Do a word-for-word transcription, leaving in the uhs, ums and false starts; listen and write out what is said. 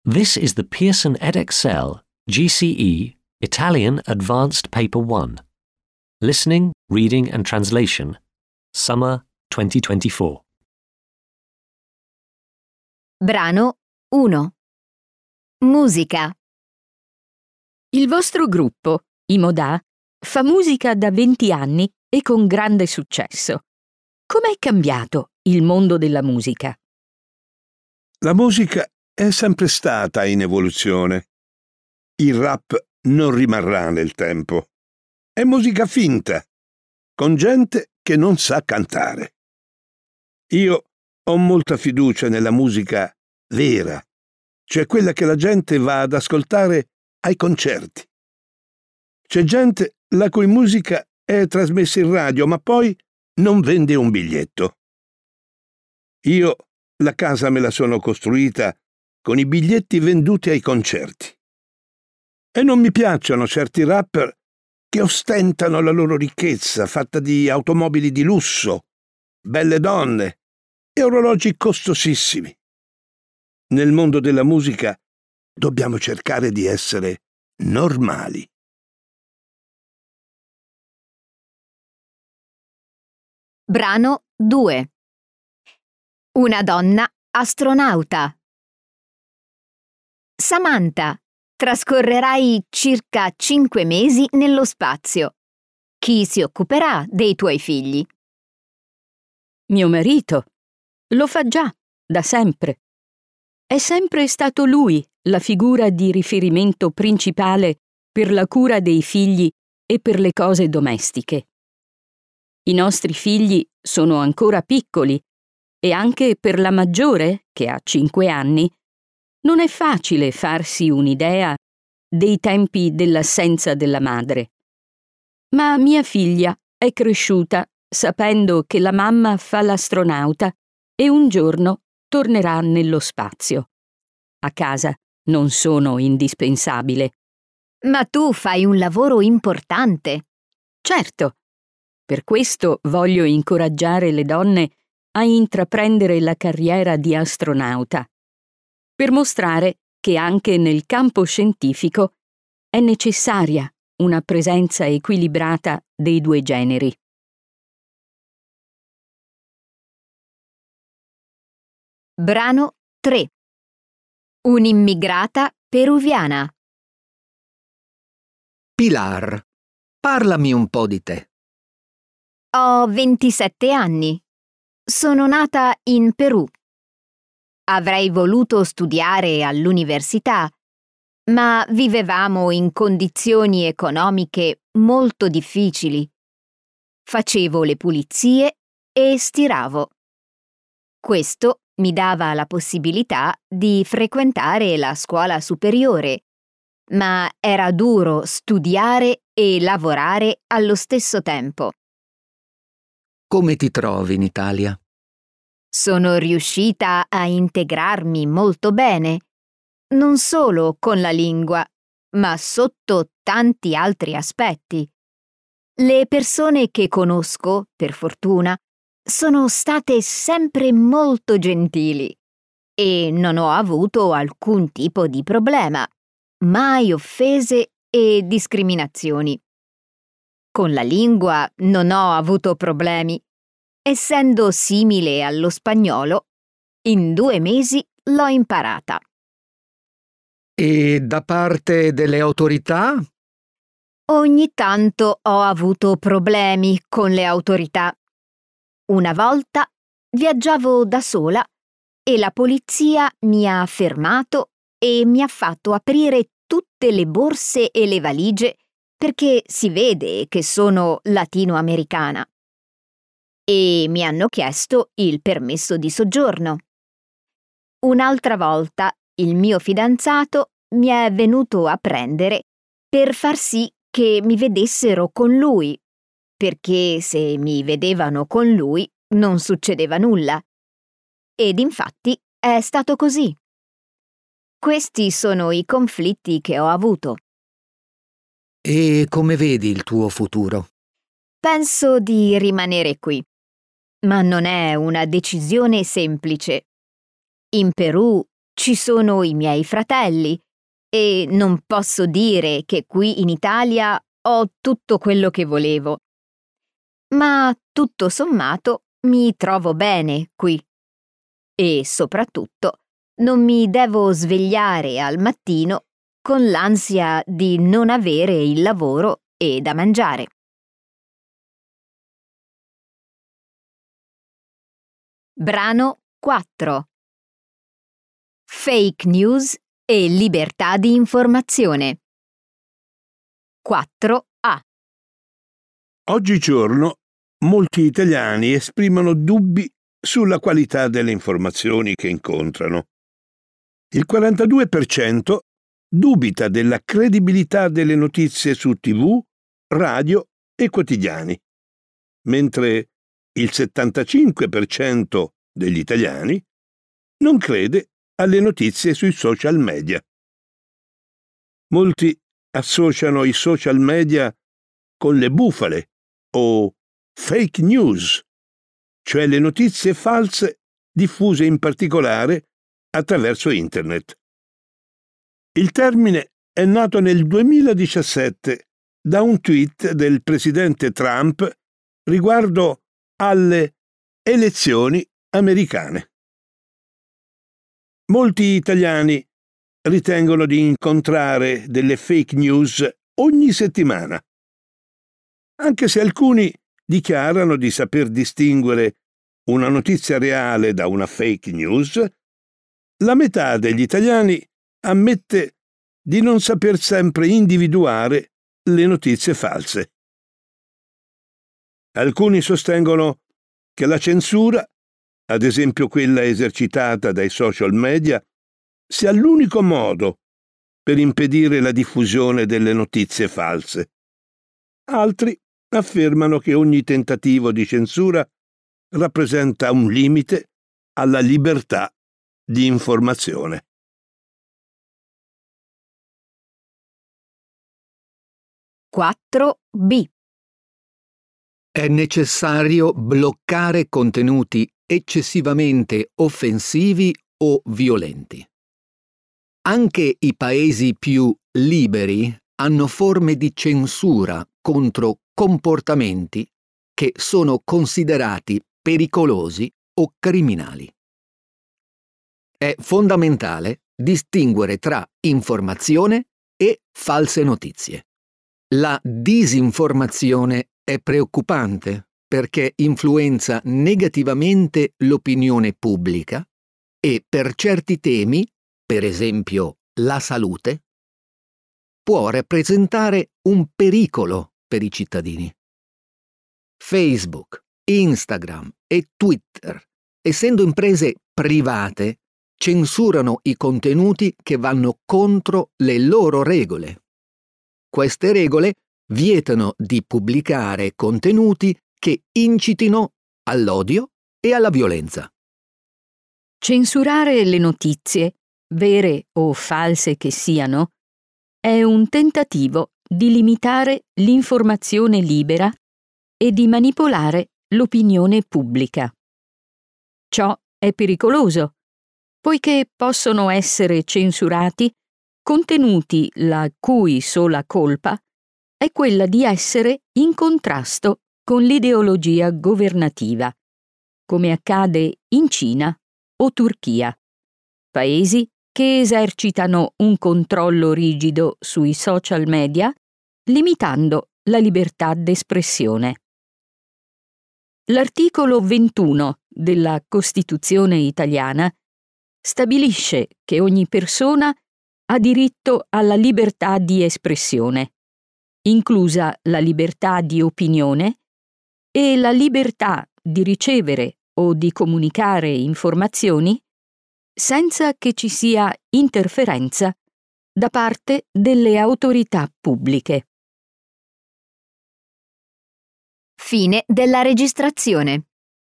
This is the Pearson Edexcel G C E Italian Advanced Paper one. Listening, Reading and Translation. Summer twenty twenty-four. Brano uno. Musica. Il vostro gruppo, i Modà, fa musica da venti anni e con grande successo. Com'è cambiato il mondo della musica? La musica è sempre stata in evoluzione. Il rap non rimarrà nel tempo. È musica finta, con gente che non sa cantare. Io ho molta fiducia nella musica vera, cioè quella che la gente va ad ascoltare ai concerti. C'è gente la cui musica è trasmessa in radio, ma poi non vende un biglietto. Io la casa me la sono costruita con i biglietti venduti ai concerti. E non mi piacciono certi rapper che ostentano la loro ricchezza fatta di automobili di lusso, belle donne e orologi costosissimi. Nel mondo della musica dobbiamo cercare di essere normali. Brano due. Una donna astronauta. Samantha, trascorrerai circa cinque mesi nello spazio. Chi si occuperà dei tuoi figli? Mio marito. Lo fa già, da sempre. È sempre stato lui la figura di riferimento principale per la cura dei figli e per le cose domestiche. I nostri figli sono ancora piccoli e anche per la maggiore, che ha cinque anni, non è facile farsi un'idea dei tempi dell'assenza della madre. Ma mia figlia è cresciuta sapendo che la mamma fa l'astronauta e un giorno tornerà nello spazio. A casa non sono indispensabile. Ma tu fai un lavoro importante. Certo, per questo voglio incoraggiare le donne a intraprendere la carriera di astronauta, per mostrare che anche nel campo scientifico è necessaria una presenza equilibrata dei due generi. Brano tre. Un'immigrata peruviana. Pilar, parlami un po' di te. Ho ventisette anni. Sono nata in Perù. Avrei voluto studiare all'università, ma vivevamo in condizioni economiche molto difficili. Facevo le pulizie e stiravo. Questo mi dava la possibilità di frequentare la scuola superiore, ma era duro studiare e lavorare allo stesso tempo. Come ti trovi in Italia? Sono riuscita a integrarmi molto bene, non solo con la lingua, ma sotto tanti altri aspetti. Le persone che conosco, per fortuna, sono state sempre molto gentili e non ho avuto alcun tipo di problema, mai offese e discriminazioni. Con la lingua non ho avuto problemi. Essendo simile allo spagnolo, in due mesi l'ho imparata. E da parte delle autorità? Ogni tanto ho avuto problemi con le autorità. Una volta viaggiavo da sola e la polizia mi ha fermato e mi ha fatto aprire tutte le borse e le valigie perché si vede che sono latinoamericana. E mi hanno chiesto il permesso di soggiorno. Un'altra volta il mio fidanzato mi è venuto a prendere per far sì che mi vedessero con lui, perché se mi vedevano con lui non succedeva nulla. Ed infatti è stato così. Questi sono i conflitti che ho avuto. E come vedi il tuo futuro? Penso di rimanere qui. Ma non è una decisione semplice. In Perù ci sono i miei fratelli e non posso dire che qui in Italia ho tutto quello che volevo. Ma tutto sommato mi trovo bene qui. E soprattutto non mi devo svegliare al mattino con l'ansia di non avere il lavoro e da mangiare. Brano quattro. Fake news e libertà di informazione. quattro A. Oggigiorno molti italiani esprimono dubbi sulla qualità delle informazioni che incontrano. Il quarantadue per cento dubita della credibilità delle notizie su tivù, radio e quotidiani, mentre il settantacinque per cento degli italiani non crede alle notizie sui social media. Molti associano i social media con le bufale o fake news, cioè le notizie false diffuse in particolare attraverso internet. Il termine è nato nel duemiladiciassette da un tweet del presidente Trump riguardo alle elezioni americane. Molti italiani ritengono di incontrare delle fake news ogni settimana, anche se alcuni dichiarano di saper distinguere una notizia reale da una fake news. La metà degli italiani ammette di non saper sempre individuare le notizie false. Alcuni sostengono che la censura, ad esempio quella esercitata dai social media, sia l'unico modo per impedire la diffusione delle notizie false. Altri affermano che ogni tentativo di censura rappresenta un limite alla libertà di informazione. quattro B. È necessario bloccare contenuti eccessivamente offensivi o violenti. Anche i paesi più liberi hanno forme di censura contro comportamenti che sono considerati pericolosi o criminali. È fondamentale distinguere tra informazione e false notizie. La disinformazione è preoccupante perché influenza negativamente l'opinione pubblica e per certi temi, per esempio la salute, può rappresentare un pericolo per i cittadini. Facebook, Instagram e Twitter, essendo imprese private, censurano i contenuti che vanno contro le loro regole. Queste regole vietano di pubblicare contenuti che incitino all'odio e alla violenza. Censurare le notizie, vere o false che siano, è un tentativo di limitare l'informazione libera e di manipolare l'opinione pubblica. Ciò è pericoloso, poiché possono essere censurati contenuti la cui sola colpa è quella di essere in contrasto con l'ideologia governativa, come accade in Cina o Turchia, paesi che esercitano un controllo rigido sui social media, limitando la libertà d'espressione. L'articolo ventuno della Costituzione italiana stabilisce che ogni persona ha diritto alla libertà di espressione, inclusa la libertà di opinione e la libertà di ricevere o di comunicare informazioni senza che ci sia interferenza da parte delle autorità pubbliche. Fine della registrazione.